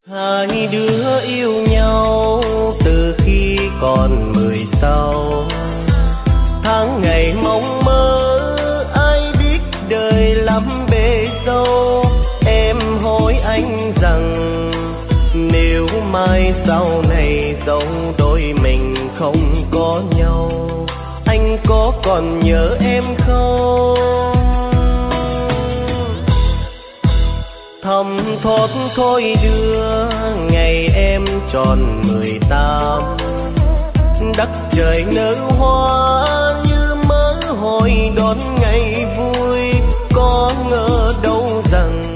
Hai đứa yêu nhau từ khi còn 16, tháng ngày mong mơ ai biết đời lắm bề dâu. Em hỏi anh rằng nếu mai sau này dẫu đôi mình không có nhau, anh có còn nhớ em không? Thầm thót thôi đưa ngày em tròn 18, đất trời nở hoa như mơ hồi đón ngày vui. Có ngờ đâu rằng